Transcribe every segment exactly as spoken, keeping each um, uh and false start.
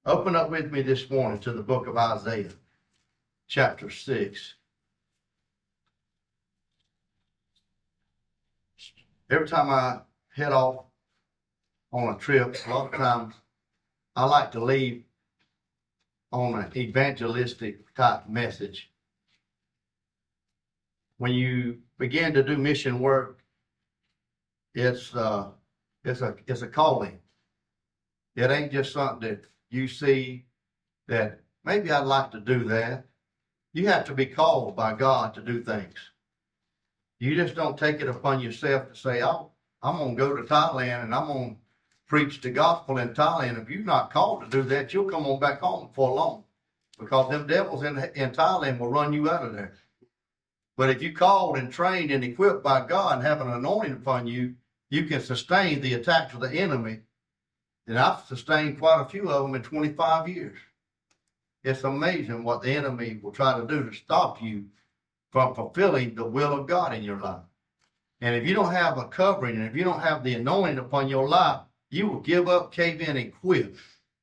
Open up with me this morning to the book of Isaiah, chapter six. Every time I head off on a trip, a lot of times I like to leave on an evangelistic type message. When you begin to do mission work, it's uh, it's a it's a calling. It ain't just something that you see that maybe I'd like to do that. You have to be called by God to do things. You just don't take it upon yourself to say, oh, I'm going to go to Thailand and I'm going to preach the gospel in Thailand. If you're not called to do that, you'll come on back home before long, because them devils in, in Thailand will run you out of there. But if you're called and trained and equipped by God and have an anointing upon you, you can sustain the attacks of the enemy. And I've sustained quite a few of them in twenty-five years. It's amazing what the enemy will try to do to stop you from fulfilling the will of God in your life. And if you don't have a covering, and if you don't have the anointing upon your life, you will give up, cave in, and quit.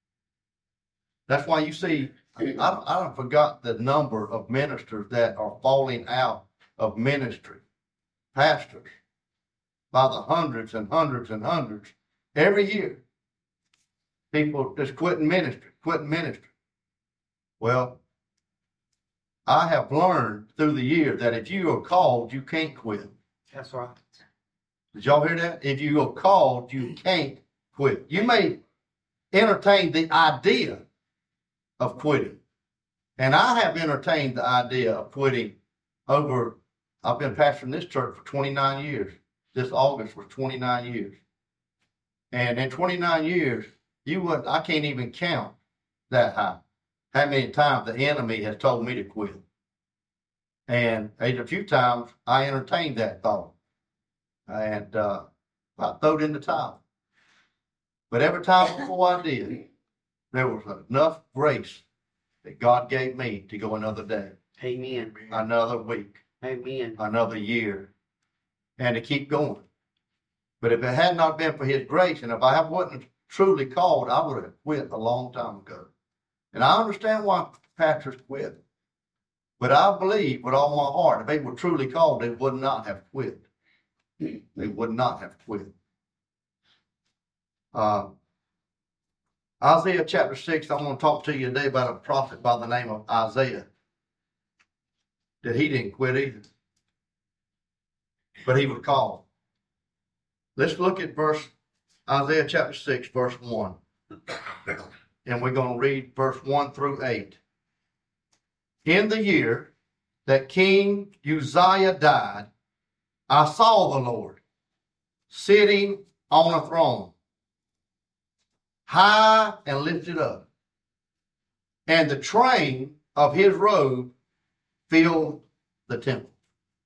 That's why you see, I, I forgot the number of ministers that are falling out of ministry. Pastors, by the hundreds and hundreds and hundreds every year. People just quitting ministry, quitting ministry. Well, I have learned through the years that if you are called, you can't quit. That's right. Did y'all hear that? If you are called, you can't quit. You may entertain the idea of quitting. And I have entertained the idea of quitting over, I've been pastoring this church for twenty-nine years. This August was twenty-nine years. And in twenty-nine years, you would I can't even count that high. How many times the enemy has told me to quit. And a few times I entertained that thought. And uh, I threw it in the towel. But every time before I did, there was enough grace that God gave me to go another day. Amen. Another week. Amen. Another year. And to keep going. But if it had not been for his grace, and if I wasn't truly called, I would have quit a long time ago. And I understand why pastors quit. But I believe with all my heart, if they were truly called, they would not have quit. They would not have quit. Uh, Isaiah chapter six, I want to talk to you today about a prophet by the name of Isaiah. That he didn't quit either. But he was called. Let's look at verse Isaiah chapter six, verse one. And we're going to read verse one through eight. In the year that King Uzziah died, I saw the Lord sitting on a throne, high and lifted up, and the train of his robe filled the temple.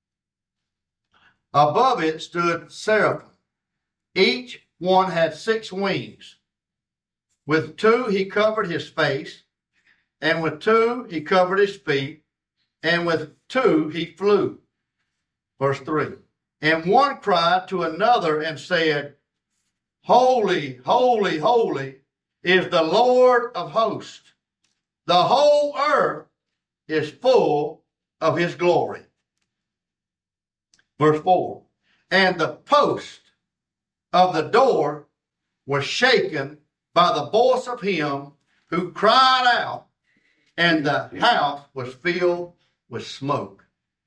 Above it stood seraphim. Each one had six wings. With two he covered his face, and with two he covered his feet, and with two he flew. Verse three. And one cried to another and said, Holy, holy, holy is the Lord of hosts. The whole earth is full of his glory. Verse four. And the post of the door was shaken by the voice of him who cried out, and the house was filled with smoke.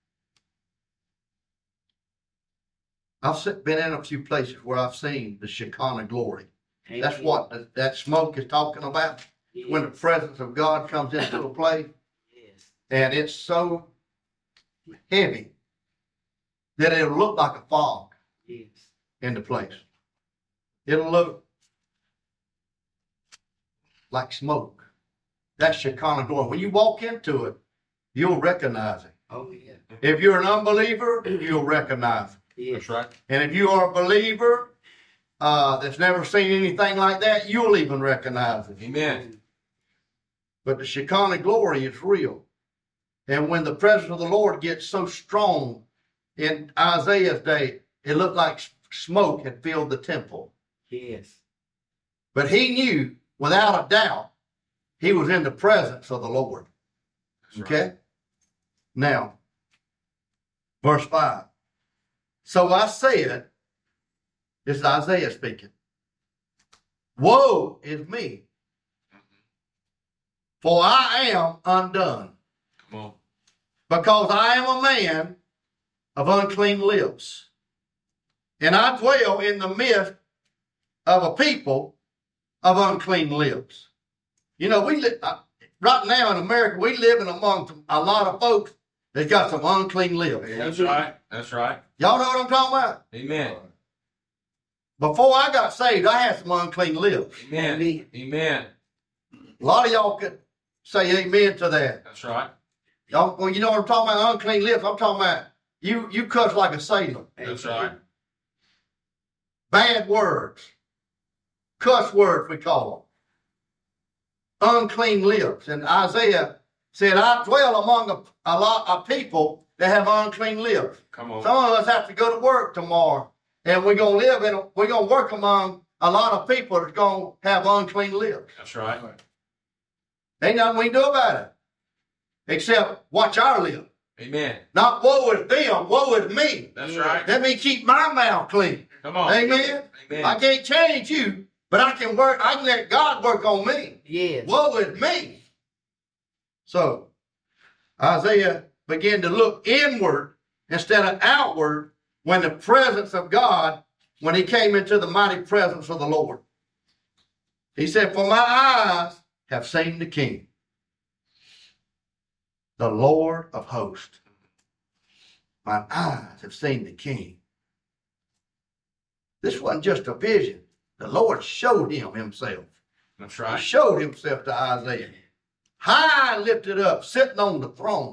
I've been in a few places where I've seen the Shekinah glory. Amen. That's what the, that smoke is talking about. Yes. When the presence of God comes into a place, yes. And it's so heavy that it'll look like a fog, yes. In the place. It'll look like smoke. That's Shekinah glory. When you walk into it, you'll recognize it. Oh, yeah. If you're an unbeliever, you'll recognize it. Yes. That's right. And if you are a believer uh, that's never seen anything like that, you'll even recognize it. Amen. But the Shekinah glory is real. And when the presence of the Lord gets so strong in Isaiah's day, it looked like smoke had filled the temple. Yes. But he knew without a doubt he was in the presence of the Lord. That's Okay? right. Now, verse five. So I said, this is Isaiah speaking, woe is me, for I am undone, Come on. because I am a man of unclean lips, and I dwell in the midst of a people of unclean lips. You know, we live, uh, right now in America, we living among a lot of folks that got some unclean lips. That's right. That's right. Y'all know what I'm talking about? Amen. Before I got saved, I had some unclean lips. Amen. Amen. Amen. A lot of y'all could say amen to that. That's right. Y'all, well, you know what I'm talking about? Unclean lips. I'm talking about you, you cuss like a sailor. That's right. Bad words. Cuss words, we call them. Unclean lips. And Isaiah said, I dwell among a, a lot of people that have unclean lips. Come on. Some of us have to go to work tomorrow, and we're going to live in, a, we're going to work among a lot of people that's going to have unclean lips. That's right. Ain't nothing we can do about it, except watch our lips. Amen. Not woe is them, woe is me. That's Yeah. right. Let me keep my mouth clean. Come on. Amen. Amen. I can't change you, but I can work, I can let God work on me. Yes. Woe is me. So Isaiah began to look inward instead of outward when the presence of God, when he came into the mighty presence of the Lord. He said, for my eyes have seen the King, the Lord of hosts. My eyes have seen the King. This wasn't just a vision. The Lord showed him himself. That's He right. showed himself to Isaiah. High lifted up, sitting on the throne.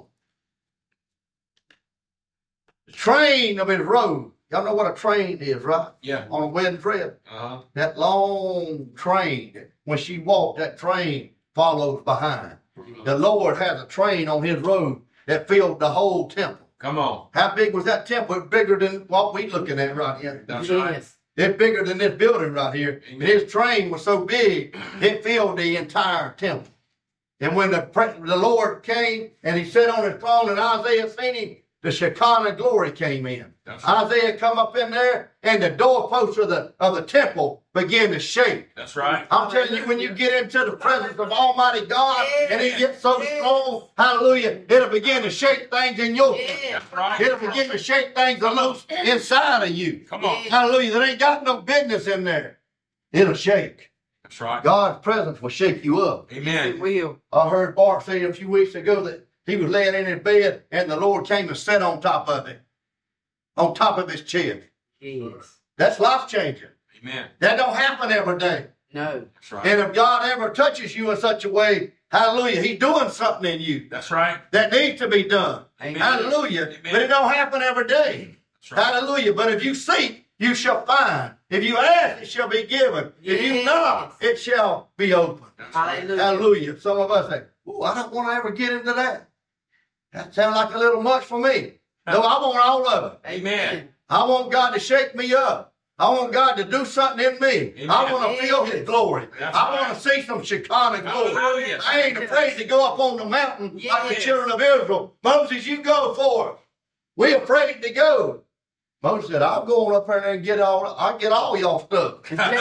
The train of his robe. Y'all know what a train is, right? Yeah. On a wedding dress. Uh-huh. That long train. When she walked, that train follows behind. The Lord has a train on his robe that filled the whole temple. Come on. How big was that temple? It's bigger than what we looking at right here. That's right. Yes. It's bigger than this building right here. And Amen. his train was so big, it filled the entire temple. And when the, pre- the Lord came and he sat on his throne and Isaiah seen him, the Shekinah glory came in. That's right. Isaiah come up in there and the doorposts of the, of the temple began to shake. That's right. I'm telling you, when you get into the presence of Almighty God and he gets so strong, hallelujah, it'll begin to shake things in your life. Yeah. That's right. It'll begin to shake things loose inside of you. Come on. Hallelujah. That ain't got no business in there. It'll shake. That's right. God's presence will shake you up. It Amen. will. I heard Bart say a few weeks ago that he was laying in his bed and the Lord came and sat on top of it, on top of his chair. Yes. That's life changing. Amen. That don't happen every day. No. That's right. And if God ever touches you in such a way, hallelujah, he's doing something in you That's right. that needs to be done. Amen. Hallelujah. Amen. But it don't happen every day. That's right. Hallelujah. But if you seek, you shall find. If you ask, it shall be given. If you Yes. knock, it shall be open. That's right. Hallelujah. Hallelujah. Some of us say, oh, I don't want to ever get into that. That sounds like a little much for me. No, I want all of it. Amen. I want God to shake me up. I want God to do something in me. Amen. I want to feel his glory. That's I right. want to see some Shekinah glory. Hallelujah. I ain't afraid to go up on the mountain like the Yes. children of Israel. Moses, you go for us. We're afraid to go. Moses said, I'll go on up there and get all, I'll get all y'all stuff.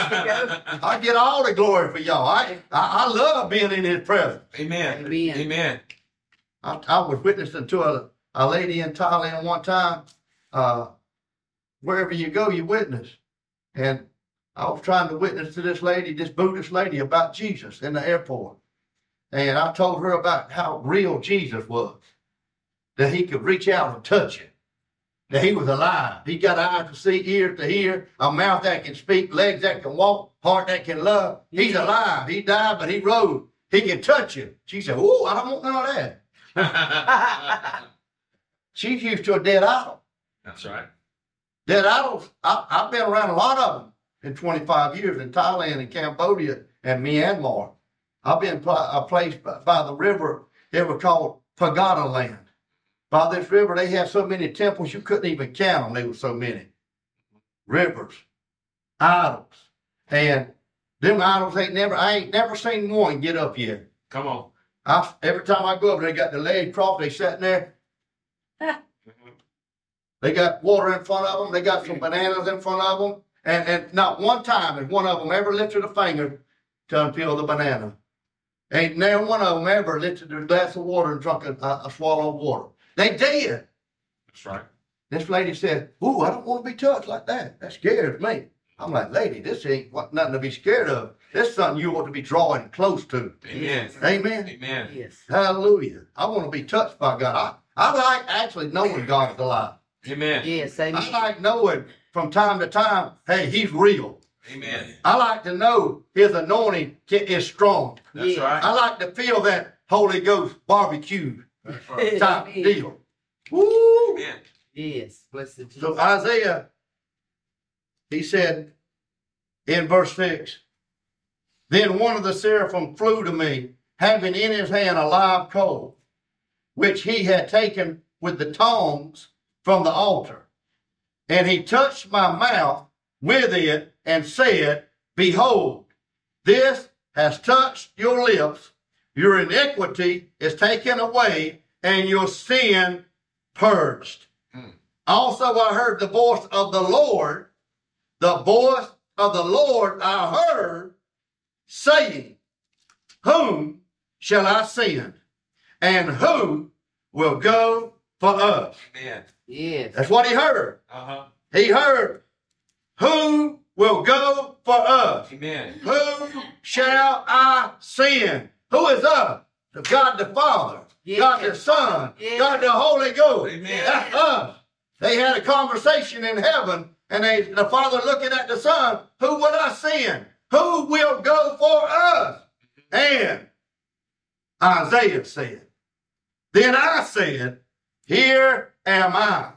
I get all the glory for y'all. I, I, I love being in his presence. Amen. Amen. Amen. I, I was witnessing to a, a lady in Thailand one time. Uh, wherever you go, you witness. And I was trying to witness to this lady, this Buddhist lady, about Jesus in the airport. And I told her about how real Jesus was, that he could reach out and touch it, that he was alive. He got eyes to see, ears to hear, a mouth that can speak, legs that can walk, heart that can love. He's alive. He died, but he rose. He can touch you. She said, oh, I don't want none of that. She's used to a dead idol. That's right. Dead idols, I, I've been around a lot of them in twenty-five years in Thailand and Cambodia and Myanmar. I've been pl- a place by, by the river. It was called Pagoda Land. By this river, they had so many temples you couldn't even count them. There were so many rivers, idols, and them idols ain't never. I ain't never seen one get up yet. Come on. I, every time I go up, they got the leg crossed. They sitting there. They got water in front of them. They got some bananas in front of them. And, and not one time has one of them ever lifted a finger to unpeel the banana. Ain't now one of them ever lifted a glass of water and drunk a, a, a swallow of water. They did. That's right. This lady said, "Ooh, I don't want to be touched like that. That scares me." I'm like, "Lady, this ain't what, nothing to be scared of. This is something you ought to be drawing close to." Amen. Amen. Amen. Yes. Hallelujah. I want to be touched by God. I, I like actually knowing God's alive. Amen. Yes. I Amen. like knowing from time to time, hey, he's real. Amen. I like to know his anointing is strong. That's Yeah. right. I like to feel that Holy Ghost barbecue That's right. type Amen. deal. Woo! Amen. Yes. Blessed Jesus. So Isaiah, he said in verse six, "Then one of the seraphim flew to me, having in his hand a live coal, which he had taken with the tongs from the altar. And he touched my mouth with it and said, Behold, this has touched your lips. Your iniquity is taken away and your sin purged. Hmm. Also I heard the voice of the Lord, the voice of the Lord I heard, saying, Whom shall I send? And who will go for us?" Amen. Yes. That's what he heard. Uh-huh. He heard, "Who will go for us? Amen. Who shall I send?" Who is us? The God the Father, Yes. God the Son, Yes. God the Holy Ghost. Amen. That's us. They had a conversation in heaven, and they, the Father looking at the Son, "Who will I send? Who will go for us?" And Isaiah said, "Then I said, Here am I.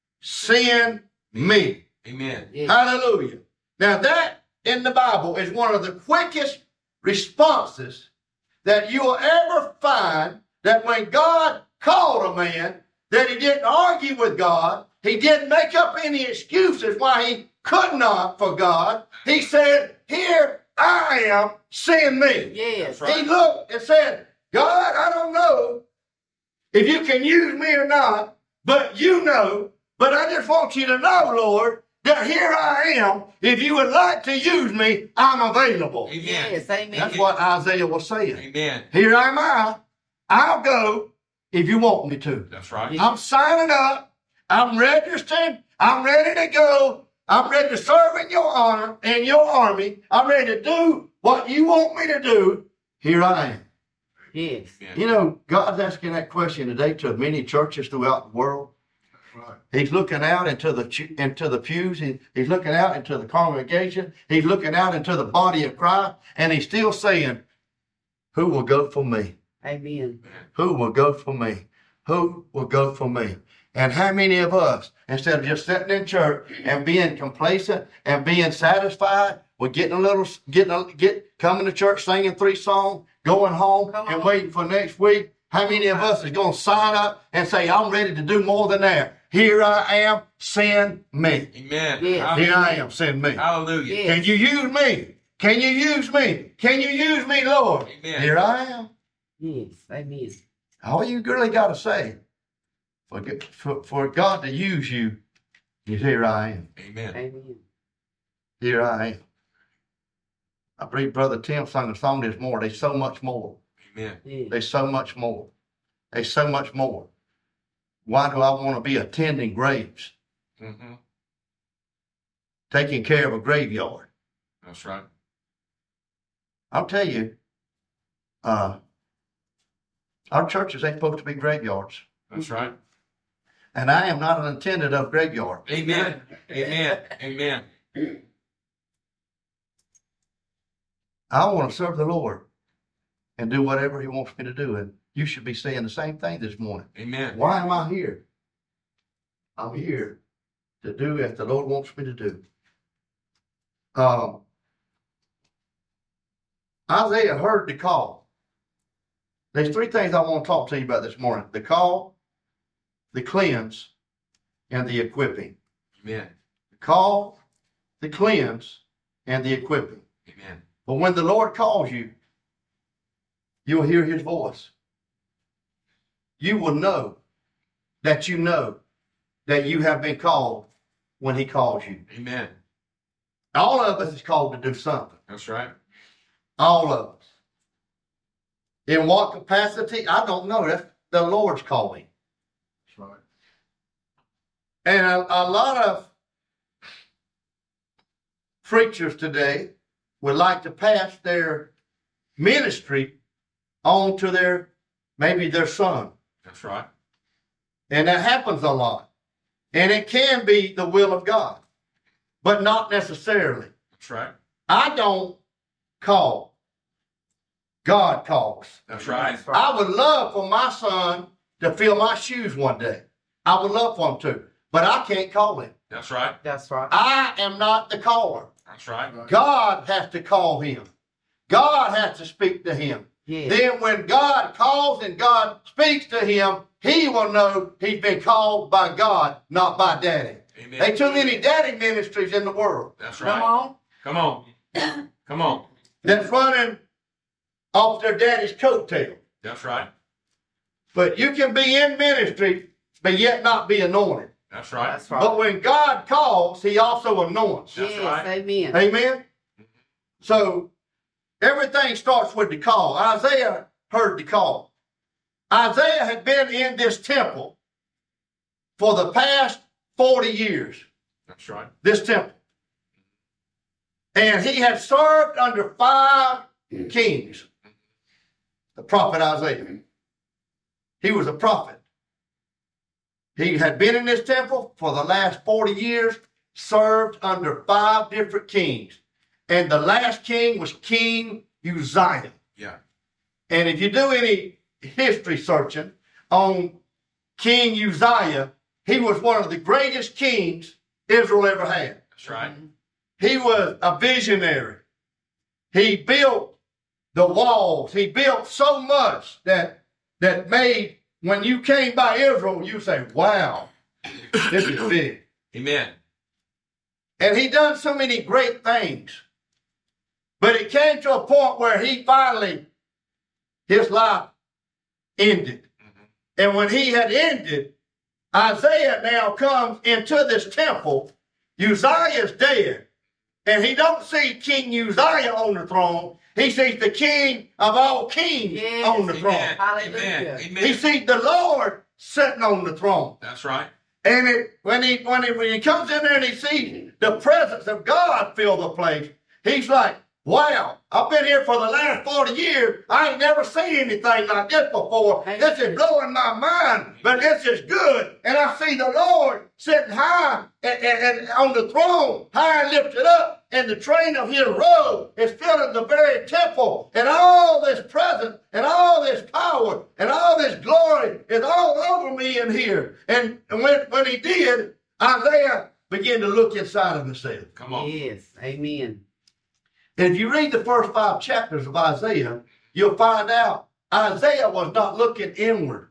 Send me." Amen. Yes. Hallelujah. Now that in the Bible is one of the quickest responses that you will ever find, that when God called a man, that he didn't argue with God. He didn't make up any excuses why he could not for God. He said, "Here I am, send me." Yes. That's right. He looked and said, "God, I don't know if you can use me or not, but you know. But I just want you to know, Lord, that here I am. If you would like to use me, I'm available." Amen. Yes. Amen. That's what Isaiah was saying. Amen. Here am I. I'll go if you want me to. That's right. I'm signing up. I'm registered. I'm ready to go. I'm ready to serve in your honor, in your army. I'm ready to do what you want me to do. Here I am. Yes. Amen. You know, God's asking that question today to many churches throughout the world. Right. He's looking out into the chu- into the pews. He, he's looking out into the congregation. He's looking out into the body of Christ, and he's still saying, "Who will go for me? Amen. Who will go for me? Who will go for me?" And how many of us, instead of just sitting in church and being complacent and being satisfied with getting a little, getting a, get coming to church, singing three songs, going home, Come and on. waiting for next week? How many of us is going to sign up and say, "I'm ready to do more than that. Here I am, send me. Amen. Yes. Here I am, send me." Hallelujah. Yes. Can you use me? Can you use me? Can you use me, Lord? Amen. Here I am. Yes. Amen. All you really got to say for, for, for God to use you is, "Here I am. Amen. Amen. Here I am." I believe Brother Tim sung a song this morning. There's so much more. Amen. Yes. There's so much more. There's so much more. Why do I want to be attending graves, Mm-hmm. taking care of a graveyard? That's right. I'll tell you, uh, our churches ain't supposed to be graveyards. That's right. And I am not an attendant of graveyard. Amen. Amen. Amen. I want to serve the Lord and do whatever he wants me to do. And you should be saying the same thing this morning. Amen. Why am I here? I'm here to do as the Lord wants me to do. Um, Isaiah heard the call. There's three things I want to talk to you about this morning: the call, the cleanse, and the equipping. Amen. The call, the cleanse, and the equipping. Amen. But when the Lord calls you, you'll hear his voice. You will know that you know that you have been called when he calls you. Amen. All of us is called to do something. That's right. All of us. In what capacity? I don't know. That's the Lord's calling. That's right. And a, a lot of preachers today would like to pass their ministry on to their, maybe their son. That's right. And that happens a lot. And it can be the will of God, but not necessarily. That's right. I don't call. God calls. That's right. I would love for my son to fill my shoes one day. I would love for him to, but I can't call him. That's right. That's right. I am not the caller. That's right. God has to call him. God has to speak to him. Yes. Then when God calls and God speaks to him, he will know he's been called by God, not by daddy. Amen. There's too many daddy ministries in the world That's Come right. on. Come on. Come on. that's running off their daddy's coattail. That's right. But you can be in ministry, but yet not be anointed. That's right. That's right. But when God calls, he also anoints. That's yes. right. Amen. Amen? So everything starts with the call. Isaiah heard the call. Isaiah had been in this temple for the past forty years, That's right. this temple. And he had served under five kings. The prophet Isaiah. He was a prophet. He had been in this temple for the last forty years, served under five different kings. And the last king was King Uzziah. Yeah. And if you do any history searching on King Uzziah, he was one of the greatest kings Israel ever had. That's right. He was a visionary. He built the walls. He built so much that that made, when you came by Israel, you say, wow, this is big. Amen. And he done so many great things. But it came to a point where he finally, his life ended. Mm-hmm. And when he had ended, Isaiah now comes into this temple. Uzziah's dead. And he don't see King Uzziah on the throne. He sees the king of all kings Yes. on the throne. Amen. Hallelujah. Amen. He Amen. sees the Lord sitting on the throne. That's right. And it, when he when he when he comes in there and he sees the presence of God fill the place, he's like, wow, I've been here for the last forty years. I ain't never seen anything like this before. This is blowing my mind, but this is good. And I see the Lord sitting high and, and, and on the throne, high and lifted up, and the train of his robe is filling the very temple. And all this presence and all this power and all this glory is all over me in here. And when, when he did, Isaiah began to look inside of himself. Come on. Yes. Amen. And if you read the first five chapters of Isaiah, you'll find out Isaiah was not looking inward.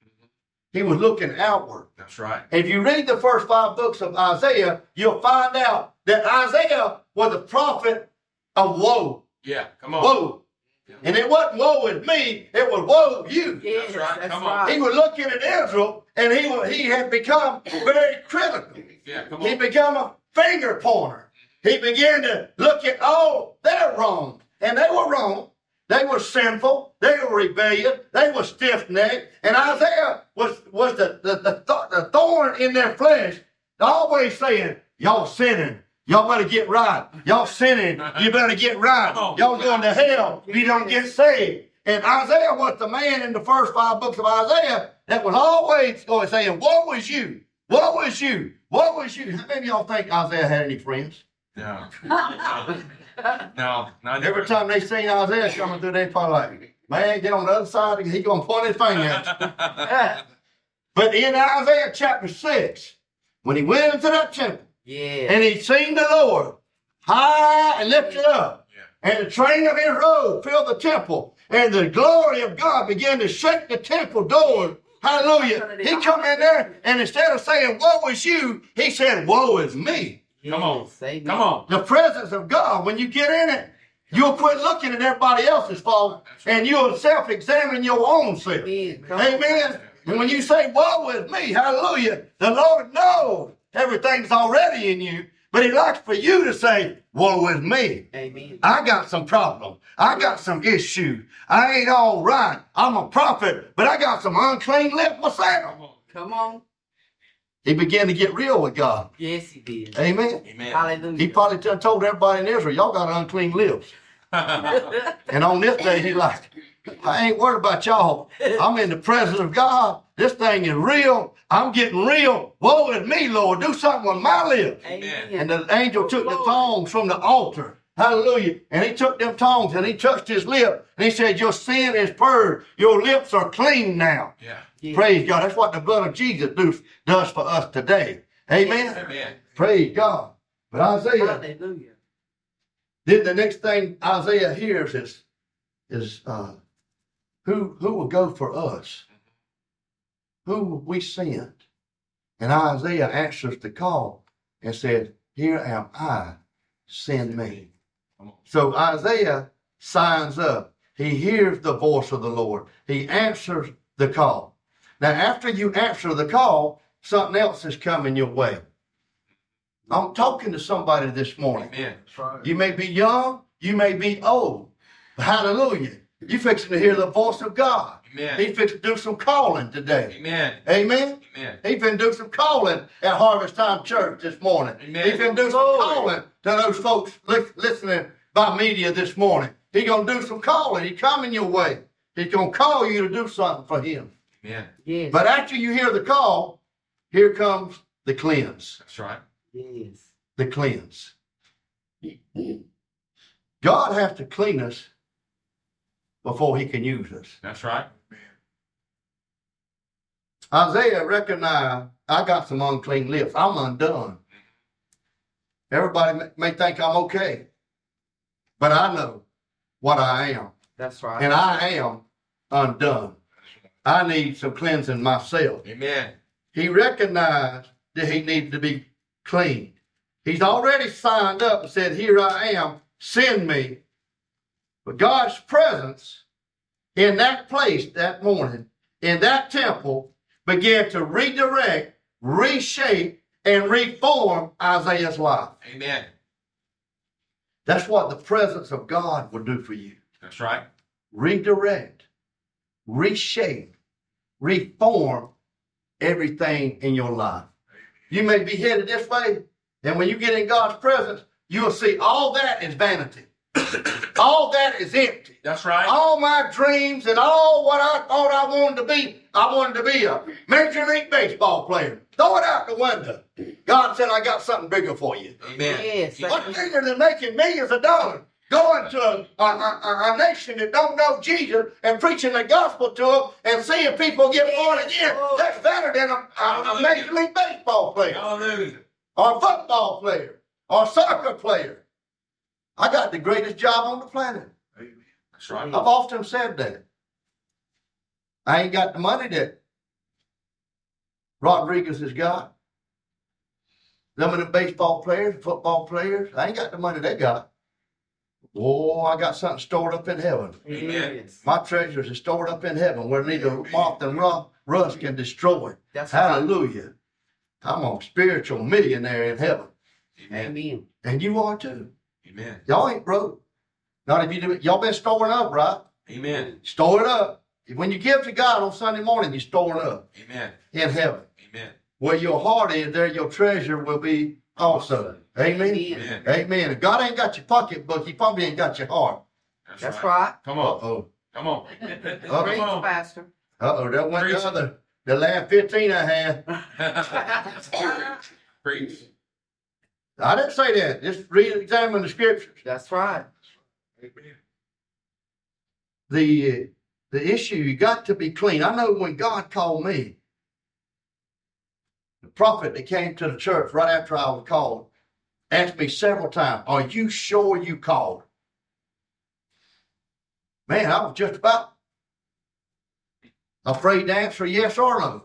He was looking outward. That's right. If you read the first five books of Isaiah, you'll find out that Isaiah was a prophet of woe. Yeah. Come on. Woe. And it wasn't woe with me, it was woe with you. Yes. right. That's Come on. right. He was looking at Israel, and he, was, he had become very critical. Yeah. Come He on. became a finger pointer. He began to look at, oh, they're wrong. And they were wrong. They were sinful. They were rebellious. They were stiff-necked. And Isaiah was, was the, the, the, th- the thorn in their flesh, always saying, y'all sinning. Y'all better get right. Y'all sinning. You better get right. Y'all going to hell if you don't get saved. And Isaiah was the man in the first five books of Isaiah that was always going saying, woe is you. Woe is you. Woe is you. How many of y'all think Isaiah had any friends? No. No. No. Not Every time they seen Isaiah coming through, they probably like, man, get on the other side, he gonna point his finger at you. But in Isaiah chapter six, when he went into that temple Yes. and he seen the Lord high and lifted up, Yeah. and the train of his robe filled the temple, and the glory of God began to shake the temple doors. Hallelujah. He come in there, and instead of saying, woe is you, he said, woe is me. Come on. Yes. Amen. Come on. The presence of God, when you get in it, You'll quit looking at everybody else's fault and you'll self-examine your own self. Amen. Come on. Amen. And when you say, woe is me, hallelujah, the Lord knows everything's already in you, but he likes for you to say, woe is me. Amen. I got some problems. I got some issues. I ain't all right. I'm a prophet, but I got some unclean lips myself. Come on. He began to get real with God. Yes, he did. Amen. Amen. Hallelujah. He probably t- told everybody in Israel, y'all got unclean lips. And on this day, he like, I ain't worried about y'all. I'm in the presence of God. This thing is real. I'm getting real. Woe is me, Lord. Do something with my lips. Amen. And the angel took the tongs from the altar. Hallelujah. And he took them tongs and he touched his lip. And he said, your sin is purged. Your lips are clean now. Yeah. Yeah. Praise God. That's what the blood of Jesus do, does for us today. Amen. Amen. Praise God. But Isaiah, Hallelujah. then the next thing Isaiah hears is, is uh, who, who will go for us? Who will we send? And Isaiah answers the call and said, here am I, send me. So Isaiah signs up. He hears the voice of the Lord. He answers the call. Now, after you answer the call, something else is coming your way. I'm talking to somebody this morning. Amen. You may be young, you may be old. Hallelujah. You're fixing to hear the voice of God. Amen. He's fixing to do some calling today. Amen. Amen. Amen. He's been do some calling at Harvest Time Church this morning. Amen. He's been do some Glory. calling to those folks li- listening by media this morning. He's going to do some calling. He's coming your way. He's going to call you to do something for him. Amen. Yes. But after you hear the call, here comes the cleanse. That's right. Yes. The cleanse. God has to clean us before he can use us. That's right. Isaiah recognized, I got some unclean lips. I'm undone. Everybody may- may think I'm okay, but I know what I am, That's right. and I am undone. I need some cleansing myself. Amen. He recognized that he needed to be clean. He's already signed up and said, here I am, send me. But God's presence in that place that morning, in that temple, began to redirect, reshape, and reform Isaiah's life. Amen. That's what the presence of God will do for you. That's right. Redirect, reshape, reform everything in your life. You may be headed this way, and when you get in God's presence, you'll see all that is vanity. All that is empty. That's right. All my dreams and all what I thought I wanted to be, I wanted to be a Major League Baseball player. Throw it out the window. God said, I got something bigger for you. Amen. Yes. What's bigger than making millions of dollars? Going to a, a, a, a nation that don't know Jesus and preaching the gospel to them and seeing people get born again. That's better than a, a, a Major League Baseball player Hallelujah. or a football player or a soccer player. I got the greatest job on the planet. That's right. I've often said that. I ain't got the money that Rodriguez has got. Some of the baseball players, football players, I ain't got the money they got. Oh, I got something stored up in heaven. Amen. Yes. My treasures are stored up in heaven where neither moth and ru- rust can destroy. That's right. Hallelujah. I'm a spiritual millionaire in heaven. Amen. Amen. And you are too. Amen. Y'all ain't broke. Not if you do it. Y'all been storing up, right? Amen. Store it up. When you give to God on Sunday morning, you're storing up Amen. in heaven. Amen. Where your heart is, there your treasure will be also. Amen. Amen. Amen. If God ain't got your pocketbook, he probably ain't got your heart. That's, That's right. right. Come on. Uh-oh. Come on. Great, Come on. Pastor. Uh-oh, that went the Preach. other. The last fifteen I had. Preach. I didn't say that. Just read and examine the scriptures. That's right. Amen. The, the issue, you got to be clean. I know when God called me, the prophet that came to the church right after I was called asked me several times, are you sure you called? Man, I was just about afraid to answer yes or no.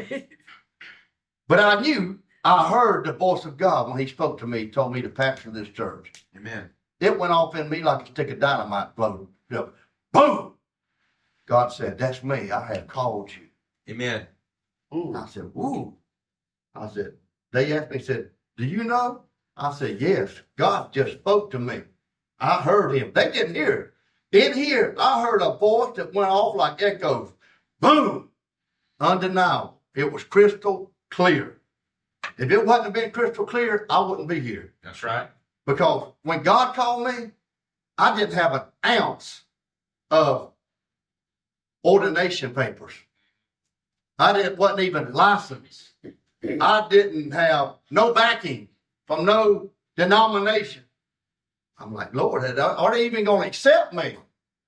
But I knew, I heard the voice of God when he spoke to me, told me to pastor this church. Amen. it went off in me like a stick of dynamite exploded. You know, boom! God said, that's me. I have called you. Amen. Ooh. I said, ooh. I said, they asked me, said, do you know? I said, yes. God just spoke to me. I heard him. They didn't hear it. In here, I heard a voice that went off like echoes. Boom! Undeniable. It was crystal clear. If it wasn't been crystal clear, I wouldn't be here. That's right. Because when God called me, I didn't have an ounce of ordination papers. I didn't, wasn't even licensed. I didn't have no backing from no denomination. I'm like, Lord, are they even going to accept me?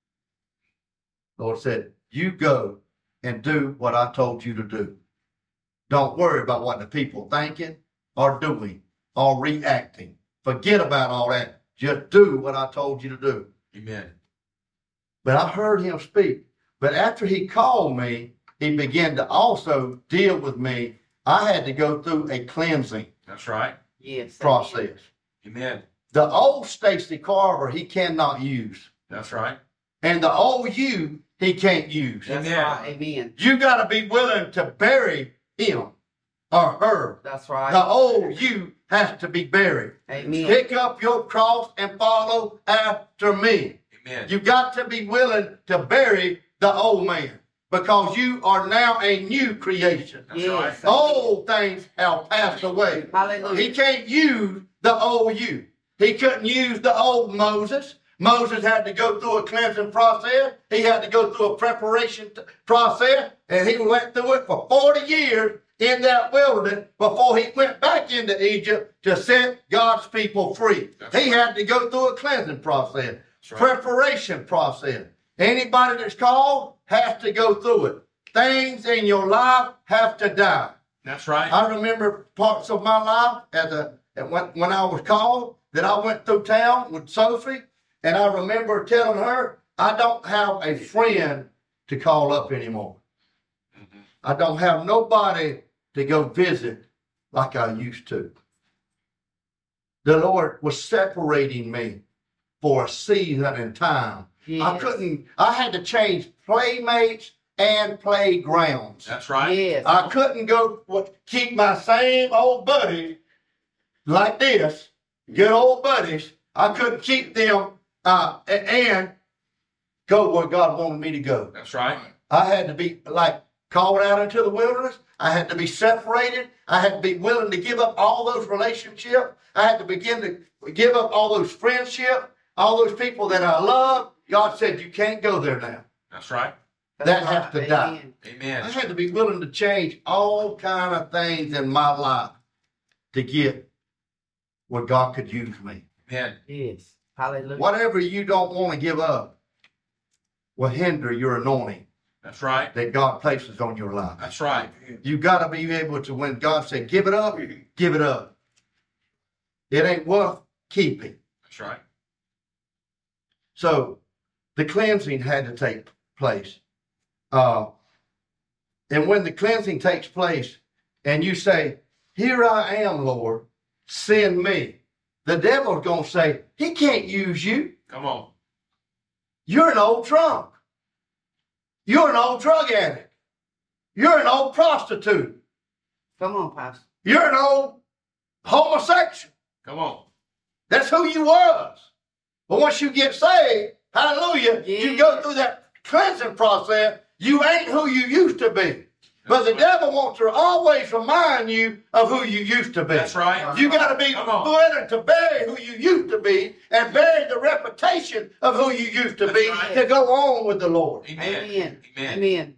Lord said, you go and do what I told you to do. Don't worry about what the people thinking or doing or reacting. Forget about all that. Just do what I told you to do. Amen. But I heard him speak. But after he called me, he began to also deal with me. I had to go through a cleansing That's right. Yes. process. Amen. The old Stacy Carver, he cannot use. That's right. And the old you, he can't use. That's Amen. right. Amen. You got to be willing to bury him or her. That's right. The old you has to be buried. Amen. Pick up your cross and follow after me. Amen. You got to be willing to bury the old man because you are now a new creation. That's Yes. right. Old things have passed away. Hallelujah. He can't use the old you. He couldn't use the old Moses. Moses had to go through a cleansing process. He had to go through a preparation t- process, and he went through it for forty years in that wilderness before he went back into Egypt to set God's people free. That's he right. had to go through a cleansing process, That's right. preparation process. Anybody that's called has to go through it. Things in your life have to die. That's right. I remember parts of my life as a when, when I was called that I went through town with Sophie, and I remember telling her, I don't have a friend to call up anymore. Mhm. I don't have nobody to go visit like I used to. The Lord was separating me for a season and time. Yes. I couldn't, I had to change playmates and playgrounds. That's right. Yes. I couldn't go what keep my same old buddies like this, good old buddies. I couldn't keep them uh, a- and go where God wanted me to go. That's right. I had to be like called out into the wilderness. I had to be separated. I had to be willing to give up all those relationships. I had to begin to give up all those friendships, all those people that I love. God said, you can't go there now. That's right. That has to die. Amen. I had to be willing to change all kind of things in my life to get where God could use me. Amen. Yes. Hallelujah. Whatever you don't want to give up will hinder your anointing That's right. that God places on your life. That's right. You got to be able to, when God said, give it up, give it up. It ain't worth keeping. That's right. So the cleansing had to take place. Uh, and when the cleansing takes place and you say, here I am, Lord, send me. The devil's going to say, he can't use you. Come on. You're an old drunk. You're an old drug addict. You're an old prostitute. Come on, Pastor. You're an old homosexual. Come on. That's who you was. But once you get saved, hallelujah, you go through that cleansing process, you ain't who you used to be. But the devil wants to always remind you of who you used to be. That's right. You got to be Come on. willing to bury who you used to be and bury the reputation of who you used to That's be right. to go on with the Lord. Amen. Amen. Amen. Amen.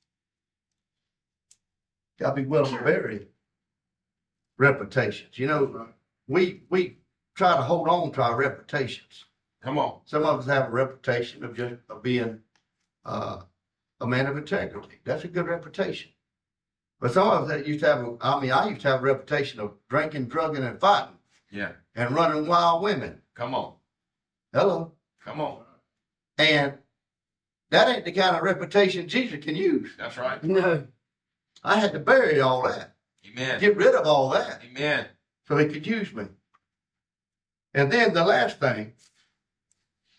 Got to be willing to bury reputations. You know, we we try to hold on to our reputations. Come on. Some of us have a reputation of just of being uh, a man of integrity. That's a good reputation. But some of us that used to have, a, I mean, I used to have a reputation of drinking, drugging, and fighting Yeah. and running wild women. Come on. Hello. Come on. And that ain't the kind of reputation Jesus can use. That's right. No. I had to bury all that, Amen. get rid of all that Amen. so he could use me. And then the last thing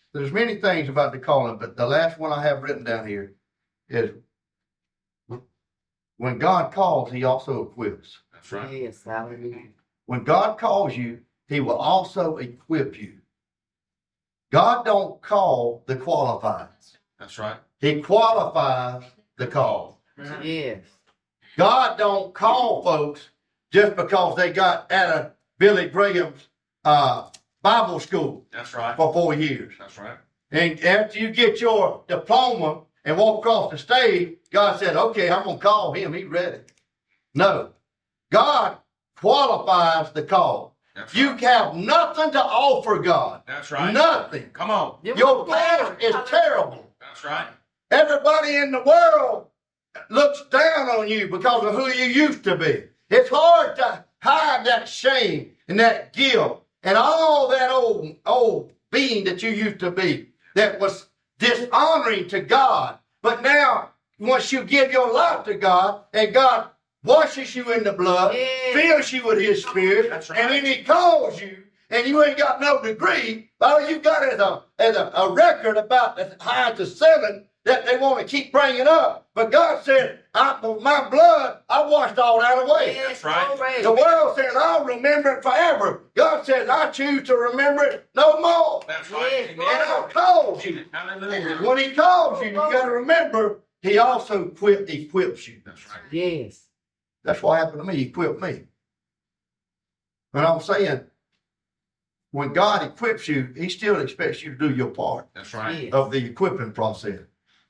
there's many things about the calling, but the last one I have written down here is when God calls, he also equips. That's right. Yes, hallelujah. When God calls you, he will also equip you. God don't call the qualified. That's right. He qualifies the call. Yes. God don't call folks just because they got out of Billy Graham's uh, Bible school That's right. for four years. That's right. And after you get your diploma and walk across the stage, God said, okay, I'm going to call him. He's ready. No. God qualifies the call. That's You right. have nothing to offer God. That's right. Nothing. Come on. Give Your him past glory. is Hallelujah. terrible. That's right. Everybody in the world looks down on you because of who you used to be. It's hard to hide that shame and that guilt and all that old, old being that you used to be that was dishonoring to God. But now, once you give your life to God and God washes you in the blood, Yeah. fills you with his spirit, That's right. and then he calls you, and you ain't got no degree, all you got is a, is a, a record about as high to seven that they want to keep bringing up. But God said, I, with my blood, I washed all that away. Yes, That's right. glory. The world says, I'll remember it forever. God says, I choose to remember it no more. That's right. Yes, And Amen. I'll call you. Hallelujah. When he calls you, you got to remember, he also equip, equips you. That's right. Yes. That's what happened to me. He equipped me. And I'm saying, when God equips you, he still expects you to do your part That's right. Yes. of the equipping process.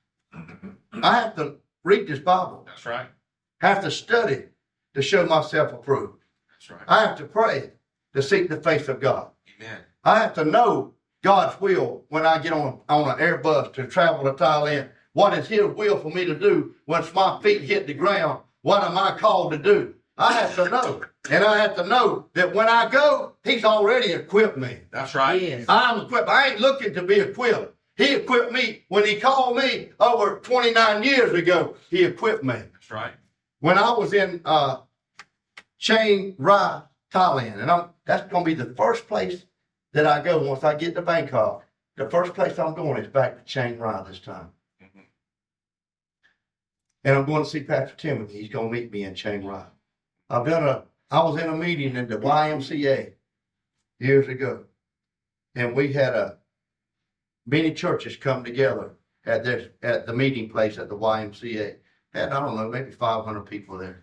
I have to read this Bible. That's right. Have to study to show myself approved. That's right. I have to pray to seek the face of God. Amen. I have to know God's will when I get on, on an Airbus to travel to Thailand. What is his will for me to do once my feet hit the ground? What am I called to do? I have to know. And I have to know that when I go, he's already equipped me. That's right. Yes. I'm equipped. I ain't looking to be equipped. He equipped me when he called me over twenty-nine years ago. He equipped me. That's right. When I was in uh, Chiang Rai, Thailand, and I'm, that's going to be the first place that I go once I get to Bangkok. The first place I'm going is back to Chiang Rai this time. Mhm. And I'm going to see Pastor Timothy. He's going to meet me in Chiang Rai. I've done a, I was in a meeting in the Y M C A years ago. And we had a, many churches come together at this, at the meeting place at the Y M C A. Had, I don't know, maybe five hundred people there.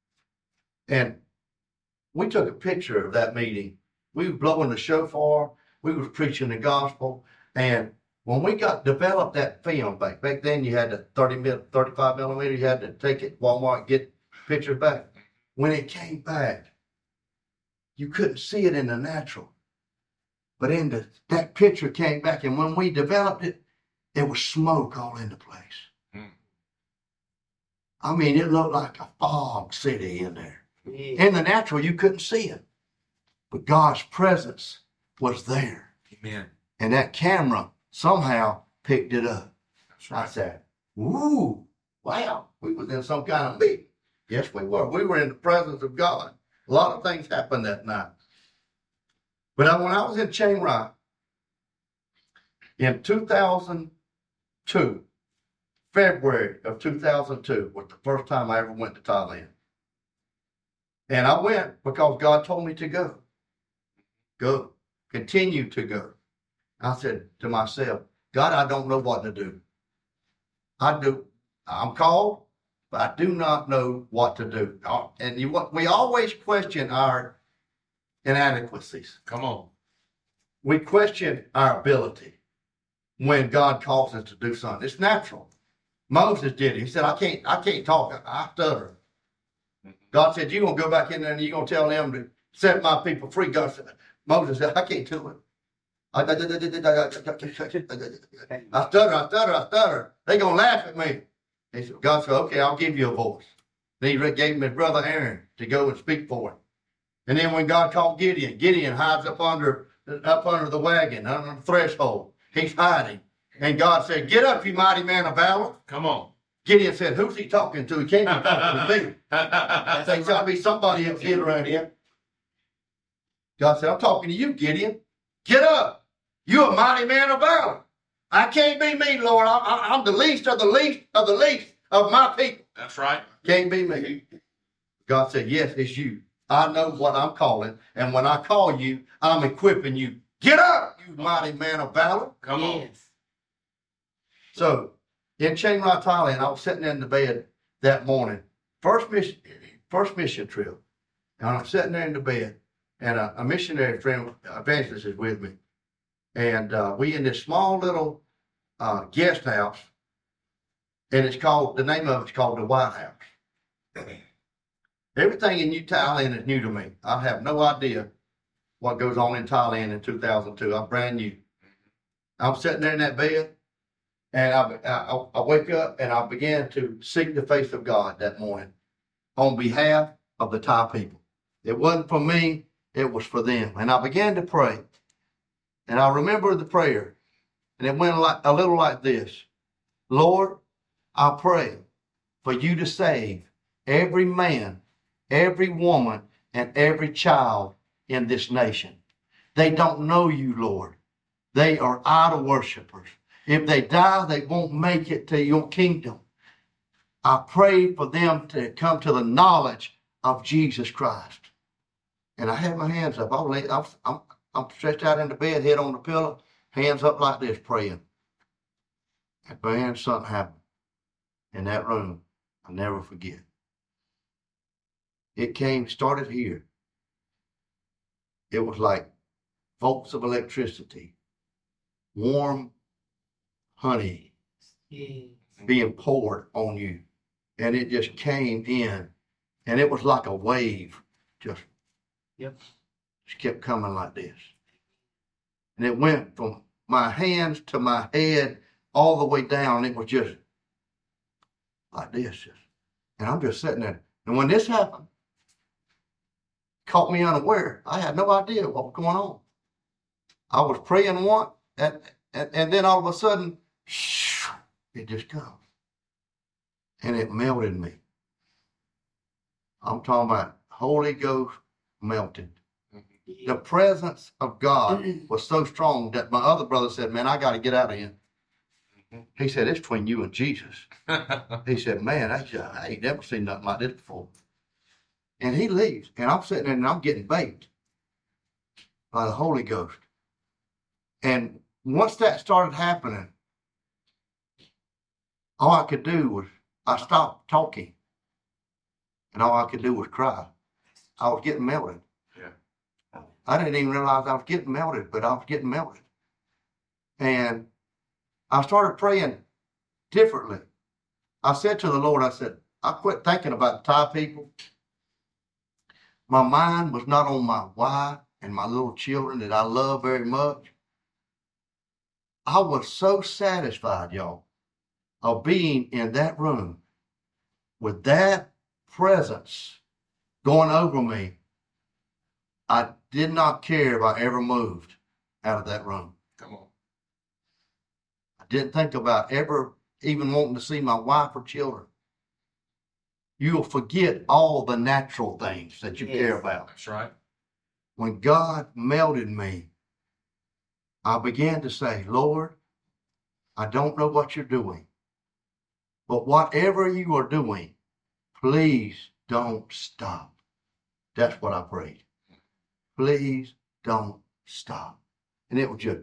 And we took a picture of that meeting. We were blowing the shofar. We was preaching the gospel. And when we got developed that film back, back then you had the thirty, thirty-five millimeter, you had to take it, Walmart, get pictures back. When it came back, you couldn't see it in the natural. But in the, that picture came back, and when we developed it, there was smoke all in the place. Hmm. I mean, it looked like a fog city in there. Yes. In the natural, you couldn't see it. But God's presence was there. Amen. And that camera somehow picked it up. That's I right. said, ooh, wow, we was in some kind of meeting. Yes, we were. We were in the presence of God. A lot of things happened that night. But I, when I was in Chiang Rai, in two thousand two, February of two thousand two was the first time I ever went to Thailand. And I went because God told me to go. Go. Continue to go. I said to myself, God, I don't know what to do. I do. I'm called, but I do not know what to do. And you, we always question our inadequacies. Come on. We question our ability when God calls us to do something. It's natural. Moses did it. He said, I can't, I can't talk. I stutter. God said, you're going to go back in there and you're going to tell them to set my people free. God said, Moses said, I can't do it. I, I stutter, I stutter, I stutter. They're going to laugh at me. He said, God said, okay, I'll give you a voice. Then he gave him his brother Aaron to go and speak for him. And then when God called Gideon, Gideon hides up under, up under the wagon, under the threshold. He's hiding. And God said, get up, you mighty man of valor. Come on. Gideon said, who's he talking to? He can't be talking to me. I think there'll be somebody else here around here. God said, I'm talking to you, Gideon. Get up. You're a mighty man of valor. I can't be me, Lord. I, I, I'm the least of the least of the least of my people. That's right. Can't be me. God said, yes, it's you. I know what I'm calling. And when I call you, I'm equipping you. Get up, you mighty man of valor. Come on. Yes. So in Chiang Mai, Thailand, I was sitting in the bed that morning. First mission, first mission trip. And I'm sitting there in the bed. And a, a missionary friend, evangelist, is with me. And uh, we in this small little uh, guest house. And it's called, the name of it's called the White House. Everything in New Thailand is new to me. I have no idea what goes on in Thailand in two thousand two. I'm brand new. I'm sitting there in that bed, and I, I, I wake up and I began to seek the face of God that morning on behalf of the Thai people. It wasn't for me, it was for them. And I began to pray. And I remember the prayer, and it went like, a little like this. Lord, I pray for you to save every man, every woman, and every child in this nation. They don't know you, Lord. They are idol worshipers. If they die, they won't make it to your kingdom. I pray for them to come to the knowledge of Jesus Christ. And I had my hands up. I was, I was, I'm, I'm stretched out in the bed, head on the pillow, hands up like this, praying. And man, something happened in that room. I'll never forget. It came, started here. It was like volts of electricity, warm honey Yes. being poured on you. And it just came in. And it was like a wave. Just, Yep. just kept coming like this. And it went from my hands to my head all the way down. It was just like this. Just, and I'm just sitting there. And when this happened, caught me unaware. I had no idea what was going on. I was praying once, and, and, and then all of a sudden, it just comes. And it melted me. I'm talking about Holy Ghost melted. The presence of God was so strong that my other brother said, man, I got to get out of here. He said, it's between you and Jesus. He said, man, I, I ain't never seen nothing like this before. And he leaves, and I'm sitting there and I'm getting baked by the Holy Ghost. And once that started happening, all I could do was, I stopped talking. And all I could do was cry. I was getting melted. Yeah. I didn't even realize I was getting melted, but I was getting melted. And I started praying differently. I said to the Lord, I said, I quit thinking about the Thai people. My mind was not on my wife and my little children that I love very much. I was so satisfied, y'all, of being in that room with that presence going over me. I did not care if I ever moved out of that room. Come on. I didn't think about ever even wanting to see my wife or children. You'll forget all the natural things that you Yes. care about. That's right. When God melted me, I began to say, Lord, I don't know what you're doing, but whatever you are doing, please don't stop. That's what I prayed. Please don't stop. And it was just,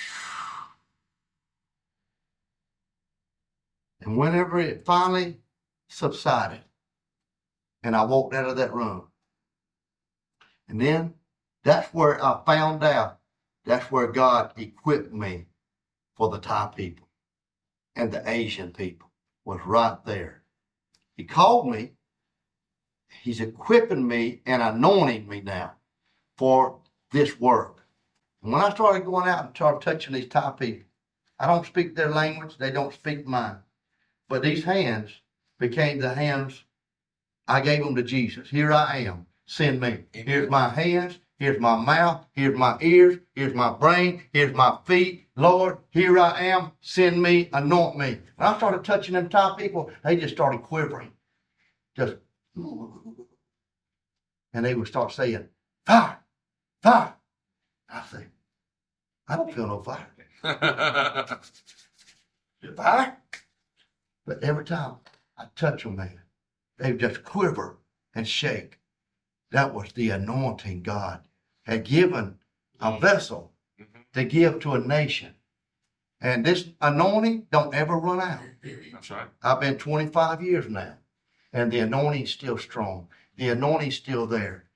and whenever it finally subsided, and I walked out of that room, and then that's where I found out, that's where God equipped me for the Thai people and the Asian people, was right there. He called me. He's equipping me and anointing me now for this work. And when I started going out and started touching these Thai people, I don't speak their language. They don't speak mine. But these hands became the hands. I gave them to Jesus. Here I am. Send me. Here's my hands. Here's my mouth. Here's my ears. Here's my brain. Here's my feet. Lord, here I am. Send me. Anoint me. When I started touching them Thai people, they just started quivering. Just, and they would start saying, fire, fire. I say, I don't feel no fire. Fire? But every time I touch them, man, they just quiver and shake. That was the anointing God had given a vessel to give to a nation. And this anointing don't ever run out. That's right. I've been twenty-five years now, and the anointing's still strong. The anointing's still there.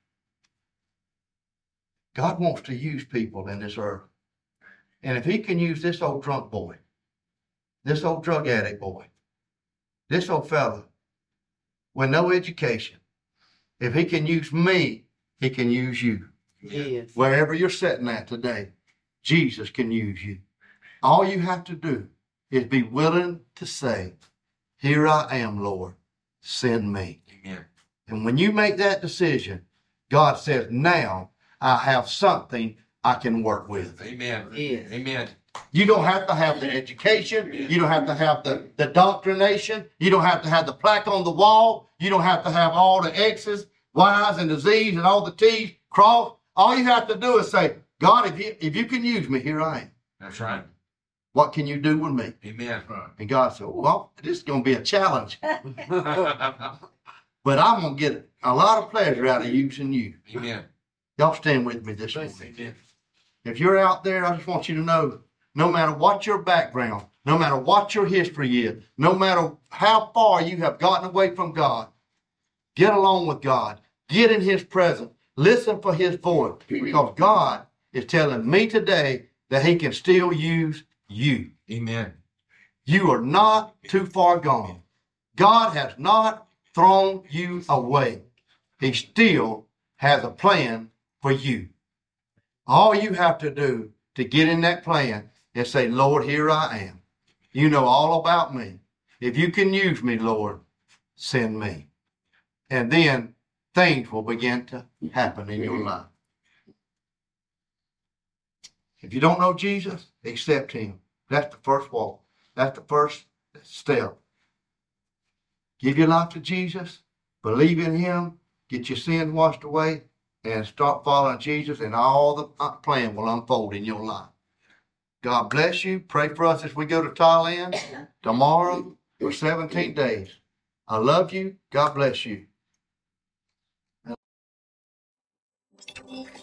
God wants to use people in this earth. And if he can use this old drunk boy, this old drug addict boy, this old fella with no education, if he can use me, he can use you. Yes. Wherever you're sitting at today, Jesus can use you. All you have to do is be willing to say, here I am, Lord, send me. Amen. And when you make that decision, God says, now I have something I can work with. Amen. Yes. Amen. You don't have to have the education. You don't have to have the, the doctrination. You don't have to have the plaque on the wall. You don't have to have all the X's, Y's, and the Z's, and all the T's crossed. All you have to do is say, God, if you, if you can use me, here I am. That's right. What can you do with me? Amen. And God said, well, this is going to be a challenge, but I'm going to get a lot of pleasure out of using you. Amen. Y'all stand with me this morning. Amen. If you're out there, I just want you to know, no matter what your background, no matter what your history is, no matter how far you have gotten away from God, get along with God. Get in his presence. Listen for his voice, because God is telling me today that he can still use you. Amen. You are not too far gone. God has not thrown you away. He still has a plan for you. All you have to do to get in that plan is say, Lord, here I am. You know all about me. If you can use me, Lord, send me. And then things will begin to happen in your life. If you don't know Jesus, accept him. That's the first walk. That's the first step. Give your life to Jesus. Believe in him. Get your sins washed away. And start following Jesus, and all the plan will unfold in your life. God bless you. Pray for us as we go to Thailand tomorrow for seventeen days. I love you. God bless you.